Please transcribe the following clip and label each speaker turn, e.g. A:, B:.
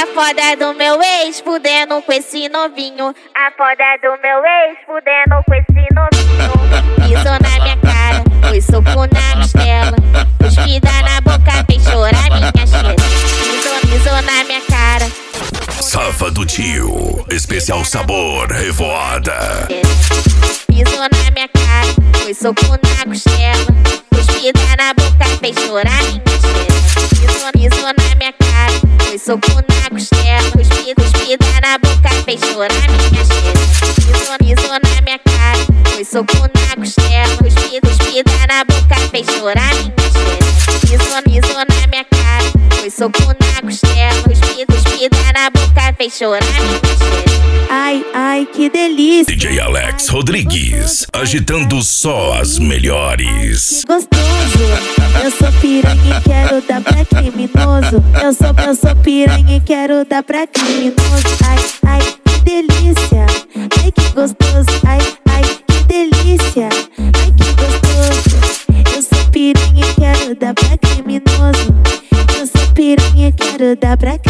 A: a foda do meu ex fudendo com esse novinho. A foda do meu ex fudendo com esse novinho. Pisou na minha cara, foi soco na costela. Cuspida na boca, fez chorar minha cheira. Pisou na minha cara.
B: Sábado Tio, especial sabor revoada.
A: Pisou na minha cara, foi soco na costela. Cuspida na boca, fez chorar minha cheira. Pisou na minha cara, foi soco na costela. Cuspida na boca, fez chorar minha cheira. Pisou na minha cara, foi soco na costela. Cuspida na boca, fez chorar minha cheira. Pisou na minha cara, foi soco na costela. Cuspida na boca, fez chorar minha cheira.
C: Ai, ai, que delícia.
B: DJ Alex Rodrigues, agitando só as melhores.
C: Que gostoso. Eu sou piranha e quero dar pra criminoso. Eu sou piranha e quero dar pra criminoso. Ai, ai, que delícia. Ai, que gostoso. Ai, ai, que delícia. Ai, que gostoso. Eu sou piranha e quero dar pra criminoso. Eu sou piranha e quero dar pra